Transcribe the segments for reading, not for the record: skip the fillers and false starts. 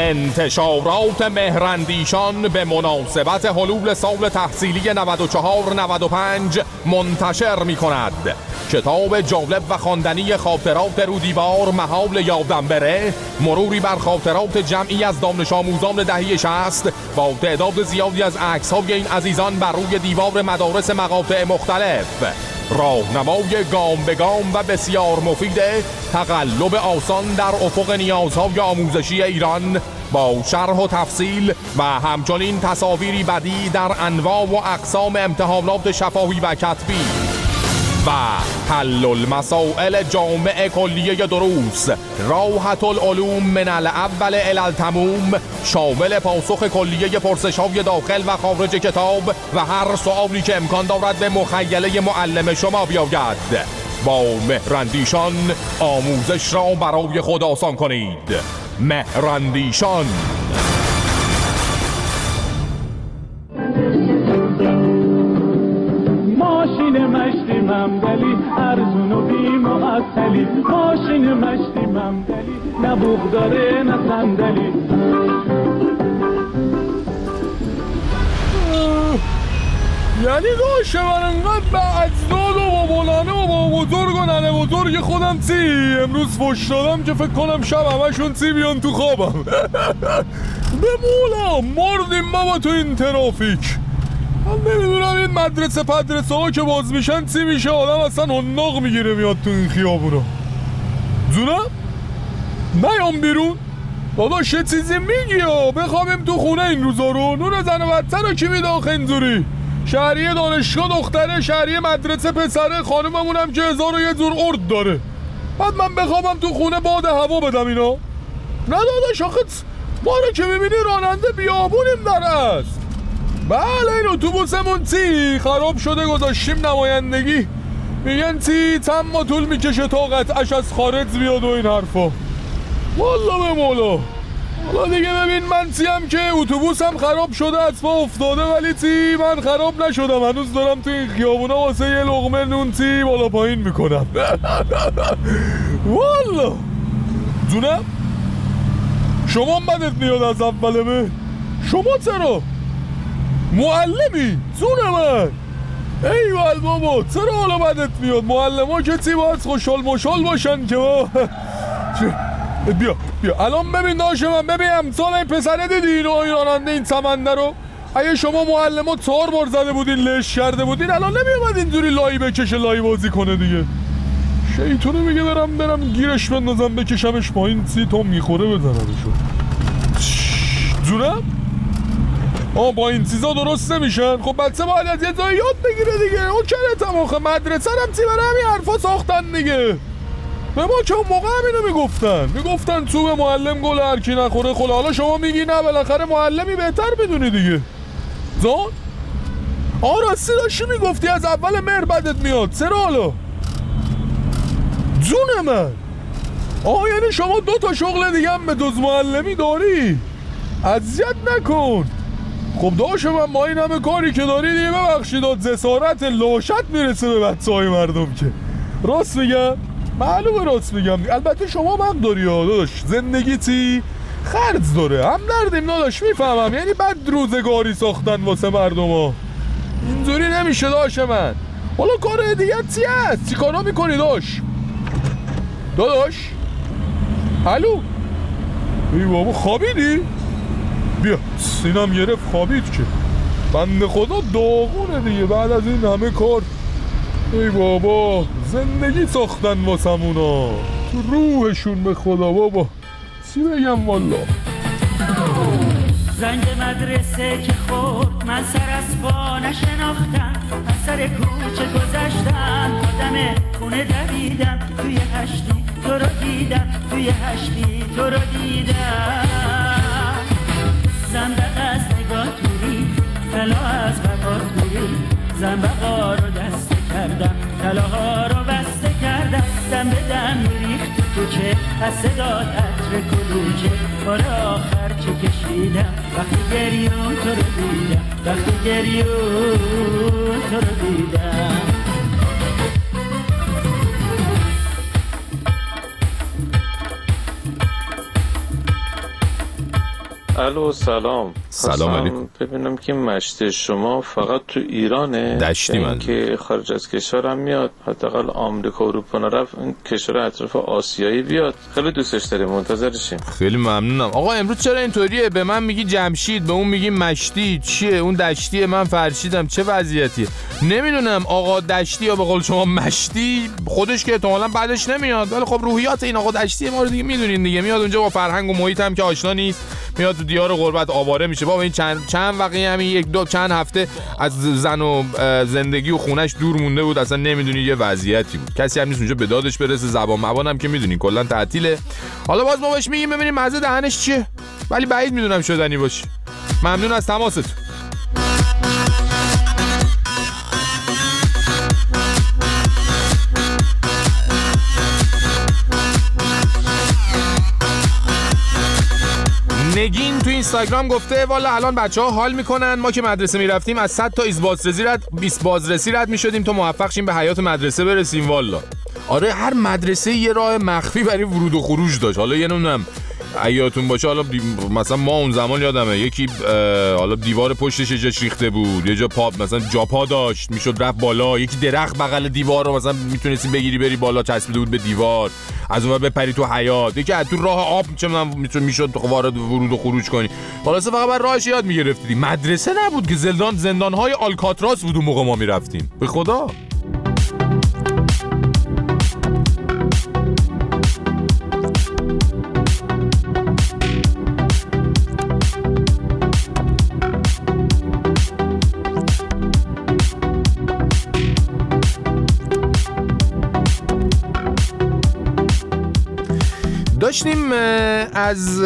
انتشارات مهراندیشان به مناسبت حلول سال تحصیلی 94-95 منتشر می کند. کتاب جالب و خواندنی خاطرات رو دیوار محال یادم بره، مروری بر خاطرات جمعی از دانش آموزان دهه 60 با تعداد زیادی از عکس‌های این عزیزان بر روی دیوار مدارس مقاطع مختلف. راهنمای گام به گام و بسیار مفید تقلب آسان در افق نیازهای آموزشی ایران با شرح و تفصیل و همچنین تصاویری بدیع در انواع و اقسام امتحانات شفاهی و کتبی و حل المسائل جامع کلیه دروس راحت العلوم من الاول الی التموم، شامل پاسخ کلیه پرسش‌های داخل و خارج کتاب و هر سوالی که امکان دارد به مخیله معلم شما بیاید. با مهراندیشان آموزش را برای خود آسان کنید. مهراندیشان. ماشین مشتی ممدلی ارزون و بی‌معطلی، ماشین مشتی ممدلی نه بوق داره نه صندلی. یعنی داشته من انقدر به اجداد و بابولانه و با بزرگ و ننه بزرگ خودم امروز فش دادم که فکر کنم شب همشون بیان تو خوابم. به مولا مردیم بابا تو این ترافیک. من نمیدونم این مدرسه پدرسه ها که باز میشن میشه آدم اصلا حناق میگیره میاد تو این خیابونا. زونم نیام بیرون داداش یه چیزی میگی یا بخوابیم تو خونه این روزا رو؟ نون زن و بچه رو کی میده آخه اینجوری؟ شهریه دانشگاه دختره، شهریه مدرسه پسره، خانوممونم که 1001 جور ارد داره. بعد من بخوابم تو خونه باد هوا بدم اینا؟ نه داداش آخه ما رو که میبینی راننده بیابونیم داره است. بله این اتوبوسمون خراب شده گذاشتیم نمایندگی، میگن چند ما طول میکشه تا قطعش از خارج بیاد و این حرفا. والله به مولا حالا دیگه ببین من هم که اتوبوسم خراب شده از پا افتاده، ولی من خراب نشدم، هنوز دارم تو این خیابونا واسه یه لقمه نون بالا پایین میکنم. والله جونم شما بدت میاد از اولمه؟ شما چرا؟ معلمی؟ جون من ایوال بابا چرا حالا بدت میاد؟ معلم ها که باید خوشحال مشال باشن که با بیا الان ببین داشته من ببین امثال این پسره دیدی اینو این راننده این سمنده رو؟ اگه شما معلم ها 4 بار زده بودین لش کرده بودین الان نمیومد اینجوری لایی بکشه لایی بازی کنه دیگه. شیطونه میگه برم گیرش بندازم بکشمش پایین تا میخوره بزنمشو. جونم؟ با این چیزا درست نمیشن. خب بچه باید از یه جایی یاد بگیره دیگه. او کرتم آخه مدرسه هم برای همین حرفا ساختن دیگه. به ما که اون موقع همینو میگفتن تو به معلم گل هرکی نخوره خلا. حالا شما میگی نه بالاخره معلمی بهتر بدونی دیگه. زان؟ راستی داشتی میگفتی از اول مهر بدت میاد. چرا حالا؟ جون من یعنی شما 2 تا شغل دیگه هم به جز معلمی داری؟ اذیت نکن. خب داشت من با این همه کاری که داری دیگه ببخشید جسارت لاشت میرسه به بچه های مردم که. راست میگم؟ معلومه راست میگم. البته شما حق داری داداش، زندگی خرج داره، هم دردیم داداش میفهمم. یعنی بد روزگاری ساختن واسه مردم ها، اینجوری نمیشه داشت من. حالا کار دیگه چی هست؟ چی کارا میکنی داداش؟ الو ای بابا خوابیدی؟ بیا سینم گرفت خوابید که بنده خدا داغونه دیگه بعد از این همه کار. ای بابا زندگی ساختن واسمونا، تو روحشون به خدا بابا چی بگم والا. زنگ مدرسه که خورد من سر از پا نشناختم، از سر کوچه گذشتم آدم خونه دویدم، توی هشتی تو رو دیدم، توی هشتی تو رو دیدم. زنبق از نگاه توری طلا از بقا توری، زنبقا رو دسته کردم طلاها رو بسته کردم، دم به دم ریخت تو که از صدا عطر کلوچه بار آخر چه کشیدم وقتی گریون تو رو دیدم، وقتی گریون تو رو دیدم. الو سلام. سلام علیکم. ببینم که مشت شما فقط تو ایرانه؟ دشتی من که خارج از کشورم میاد، حداقل آمریکا اروپا نرفت، این کشور اطراف آسیایی بیاد. خیلی دوستش داریم، منتظرشیم. خیلی ممنونم. آقا امروز چرا اینطوریه؟ به من میگی جمشید، به اون میگی مشتی. چیه اون دشتیه؟ من فرشیدم. چه وضعیتیه؟ نمیدونم. آقا دشتی یا به قول شما مشتی خودش که احتمالاً بعدش نمیاد، ولی خب روحیات این آقا دشتی ما رو دیگه میدونین دیگه. میاد اونجا با فرهنگ و محیط هم که آشنا نیست، میاد تو دیار غربت آواره میشه. بابا این چند وقتی همین چند هفته از زن و زندگی و خونش دور مونده بود، اصلا نمیدونی یه وضعیتی بود. کسی هم نیست اونجا به دادش برسه. زبان مبان هم که میدونین کلا تعطیله. حالا باز ما بهش میگیم ببینیم مزه دهنش چیه، ولی بعید میدونم شدنی باشه. ممنون از تماستون. نگین تو اینستاگرام گفته والا الان بچه‌ها حال میکنن، ما که مدرسه میرفتیم از 100 تا 20 بازرسی رد میشدیم تا موفق شیم به حیاط مدرسه برسیم. والا آره، هر مدرسه یه راه مخفی برای ورود و خروج داشت. حالا یه نمیدونم ایاتون باشه، حالا مثلا ما اون زمان یادمه یکی حالا دیوار پشتش یه جاش ریخته بود، یه جا پا مثلا جاپا داشت میشد رفت بالا، یکی درخت بغل دیوار رو مثلا میتونستی بگیری بری بالا چسبیده بود به دیوار، از اون بپری تو حیاط، یکی از تو راه آب چه میشد وارد ورود و خروج کنی. خلاص فقط بر راهش یاد میگرفتی. مدرسه نبود که زندان‌های آلکاتراس بود اون موقع ما میرفتیم. به خدا داشتیم از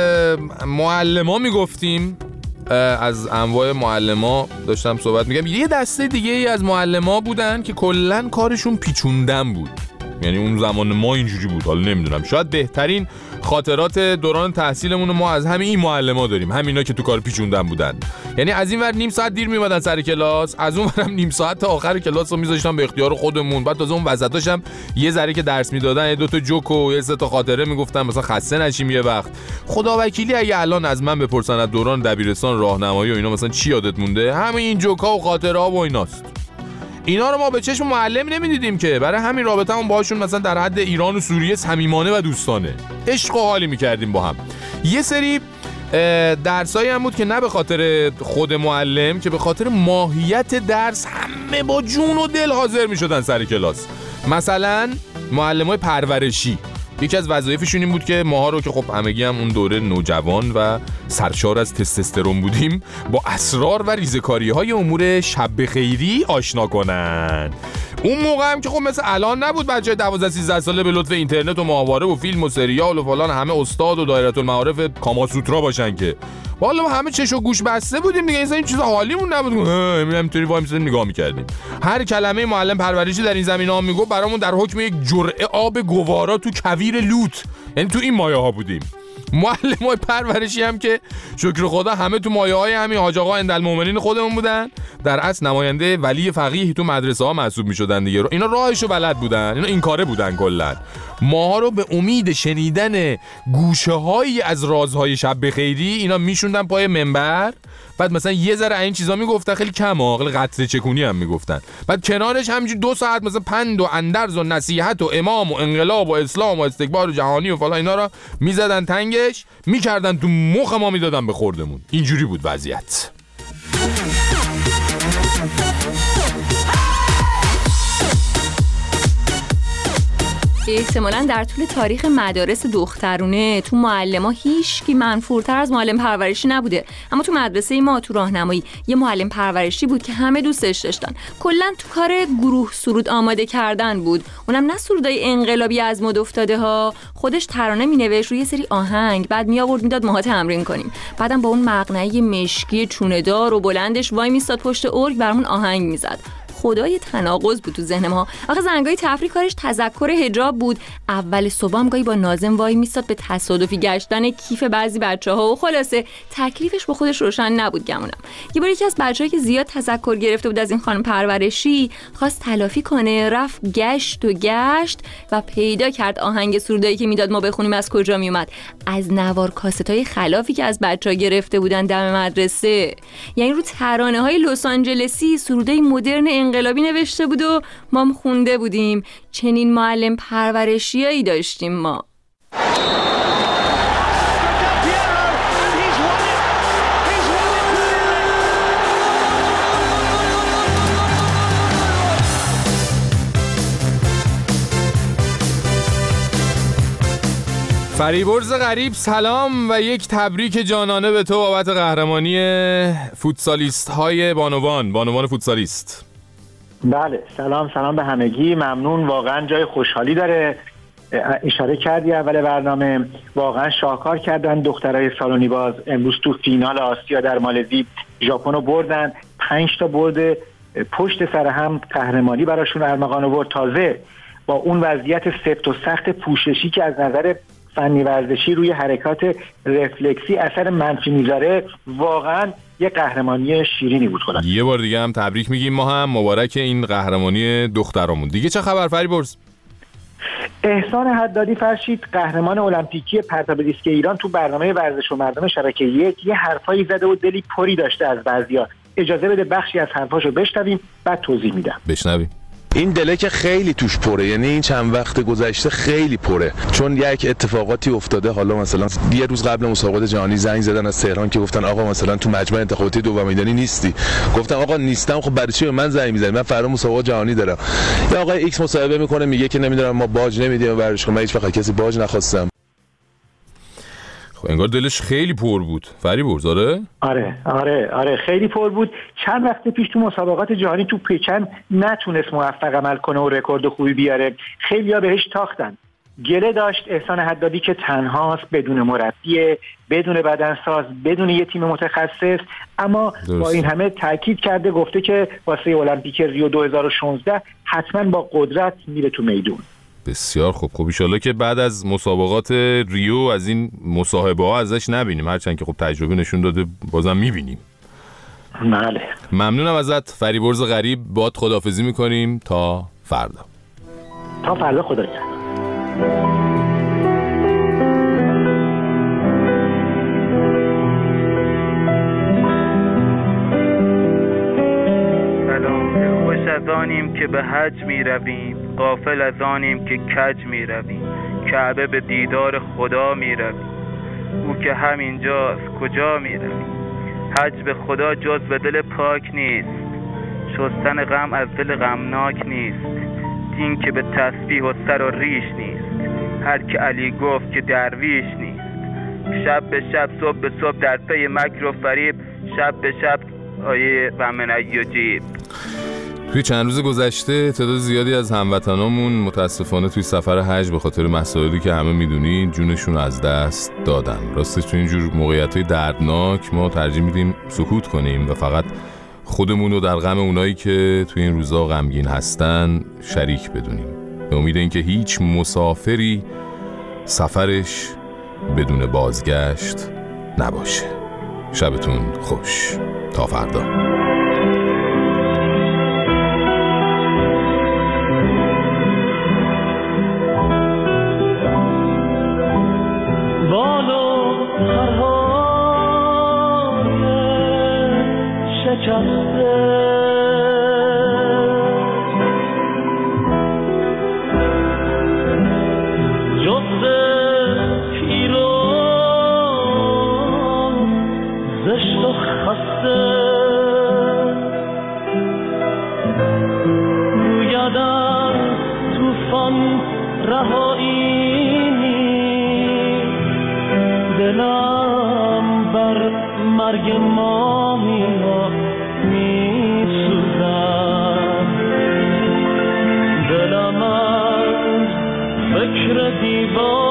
معلما میگفتیم، از انواع معلما داشتم صحبت میگم. یه دسته دیگه ای از معلما بودن که کلن کارشون پیچوندن بود. یعنی اون زمان ما اینجوری بود. حالا نمیدونم، شاید بهترین خاطرات دوران تحصیلمون ما از همین این معلما داریم، همینا که تو کار پیچوندن بودن. یعنی از این ور نیم ساعت دیر میومدن سر کلاس، از اون ورم نیم ساعت تا آخر کلاس رو میذاشتن به اختیار خودمون. بعد تازه اون وسطاش هم یه ذره که درس میدادن یه دو تا جوک و یه سه تا خاطره میگفتن، مثلا خسته نشیم یه وقت. خدا وکیلی اگه الان از من بپرسن از دوران دبیرستان راهنمایی و اینا مثلا چی یادت مونده، همین این جوکا و خاطره ها و ایناست. اینا رو ما به چشم معلم نمیدیدیم که، برای همین رابطمون باهاشون مثلا در حد ایران و سوریه صمیمانه و دوستانه، عشق و حالی میکردیم با هم. یه سری درسایی هم بود که نه به خاطر خود معلم که به خاطر ماهیت درس همه با جون و دل حاضر میشدن سر کلاس. مثلا معلمای پرورشی، یکی از وظایفشون این بود که ماها رو که خب همگی هم اون دوره نوجوان و سرشار از تستوسترون بودیم با اسرار و ریزکاری‌های امور شب خیری آشنا کنن. اون موقع هم که خب مثل الان نبود بچه 12-13 ساله به لطف اینترنت و ماهواره و فیلم و سریال و فلان همه استاد و دایره المعارف کاماسوترا باشن که والا همه چش و گوش بسته بودیم دیگه. این چیزا حالیمون نبود، همینطوری وای میسادیم نگاه میکردیم. هر کلمه معلم پرورشی در این زمینه‌ها میگفت برامون در حکم یک جرعه آب گوارا تو کویر لوت، یعنی تو این مایه ها بودیم. معلمای پرورشی هم که شکر خدا همه تو مایه های همین حاج آقا اندالمومنین خودمون بودن، در اصل نماینده ولی فقیه تو مدرسه ها محسوب میشدن دیگه. اینا راهشو بلد بودن، اینا این کاره بودن کلا. ماها رو به امید شنیدن گوشه هایی از رازهای شب بخیری اینا میشوندن پای منبر، بعد مثلا یه ذره این چیزا میگفتن، خیلی کم خیلی قطره چکونی هم میگفتن، بعد کنارش همینجوری 2 ساعت مثلا پند و اندرز و نصیحت و امام و انقلاب و اسلام و استکبار جهانی و فلان اینا رو میزدن تنگش میکردن تو مخ ما میدادن به خوردمون. اینجوری بود وضعیت. احتمالاً در طول تاریخ مدارس دخترونه تو معلم‌ها هیچکی منفورتر از معلم پرورشی نبوده. اما تو مدرسه ما تو راهنمایی یه معلم پرورشی بود که همه دوستش داشتن. کلاً تو کار گروه سرود آماده کردن بود. اونم نه سرودای انقلابی از مد افتاده ها، خودش ترانه مینوشت روی سری آهنگ، بعد می آورد میداد ماها تمرین کنیم. بعدم با اون مقنعه مشکی چونه‌دار و بلندش وای میستاد پشت ارگ برامون آهنگ میزد. خدای تناقض بود تو ذهن ما. آخه زنگای تفریح کارش تذکر حجاب بود. اول صبح هم گاهی با ناظم وای میستاد به تصادفی گشتن کیف بعضی بچه‌ها و خلاصه تکلیفش با خودش روشن نبود گمونم. یه بار یکی از بچه‌ها که زیاد تذکر گرفته بود از این خانم پرورشی خواست تلافی کنه، رفت گشت و پیدا کرد آهنگ سرودایی که میداد ما بخونیم از کجا میومد. از نوار کاستای خلافی که از بچه‌ها گرفته بودن دم مدرسه. یعنی رو ترانه‌های لس آنجلسی سرودای مدرن انقلابی نوشته بود و ما هم خونده بودیم. چنین معلم پرورشیایی داشتیم ما. فریبرز غریب سلام و یک تبریک جانانه به تو بابت قهرمانی فوتسالیست های بانوان فوتسالیست. بله سلام به همگی، ممنون. واقعا جای خوشحالی داره. اشاره کردی اول برنامه، واقعا شاهکار کردن دخترای سالونی باز. امروز تو فینال آسیا در مالزی ژاپن رو بردن، 5 تا برد پشت سر هم قهرمانی براشون ارمغان آورد. تازه با اون وضعیت سفت و سخت پوششی که از نظر فنی ورزشی روی حرکات رفلکسی اثر منفی میذاره، واقعا یه قهرمانی شیرینی بود. خدا یه بار دیگه هم تبریک میگیم، ما هم مبارک این قهرمانی دخترامون. دیگه چه خبر فریبرز؟ احسان حدادی فرشید قهرمان المپیکی پرتاب دیسک ایران تو برنامه ورزش و مردم شبکه 1 یه حرفایی زده و دلی پری داشته از بعضیا. اجازه بده بخشی از حرفاشو بشنویم بعد توضیح میدم. بشنویم. این دله که خیلی توش پره، یعنی این چند وقت گذشته خیلی پره، چون یک اتفاقاتی افتاده. حالا مثلا یه روز قبل مسابقات جهانی زنگ زدن از تهران که گفتن آقا مثلا تو مجمع انتخاباتی دوم میدانی نیستی. گفتم آقا نیستم. خب برای چی به من زنگ میزنی؟ من فردا مسابقات جهانی دارم. یا آقا ایکس مصاحبه میکنه میگه که نمیدونم ما باج نمیدیم ورزشگاه. من هیچ وقت کسی باج نخواستم. انگار دلش خیلی پر بود فریبرز. آره خیلی پر بود. چند وقت پیش تو مسابقات جهانی تو پیچن نتونست موفق عمل کنه و رکورد خوبی بیاره. خیلیا بهش تاختن. گله داشت احسان حدادی که تنهاست، بدون مربی، بدون بدنساز، بدون یه تیم متخصص. اما درست. با این همه تاکید کرده، گفته که واسه المپیک ریو 2016 حتما با قدرت میره تو میدون. بسیار خوب. خب ایشالله که بعد از مسابقات ریو از این مصاحبه ها ازش نبینیم، هرچند که خب تجربه نشون داده بازم میبینیم. بله. ممنونم ازت فریبرز غریب. باهات خداحافظی میکنیم تا فردا. خدا نگهدار. از آنیم که به حج می رویم، غافل از آنیم که کج می رویم. کعبه به دیدار خدا می رویم، او که همینجاست کجا می رویم. حج به خدا جز به دل پاک نیست، شستن غم از دل غمناک نیست. دین که به تسبیح و سر و ریش نیست، هر که علی گفت که درویش نیست. شب به شب صبح به صبح در پی مکر و فریب، شب به شب آیه و من ایجیب. توی چند روز گذشته تعداد زیادی از هموطنامون متاسفانه توی سفر حج به خاطر مسائلی که همه میدونید جونشون از دست دادن. راستش توی اینجور موقعیت‌های دردناک ما ترجیح میدیم سکوت کنیم و فقط خودمون رو در غم اونایی که توی این روزا غمگین هستن شریک بدونیم، به امید اینکه هیچ مسافری سفرش بدون بازگشت نباشه. شبتون خوش. تا فردا. دلم بر مرگ ما میسوزد، دلم از فکر دیوار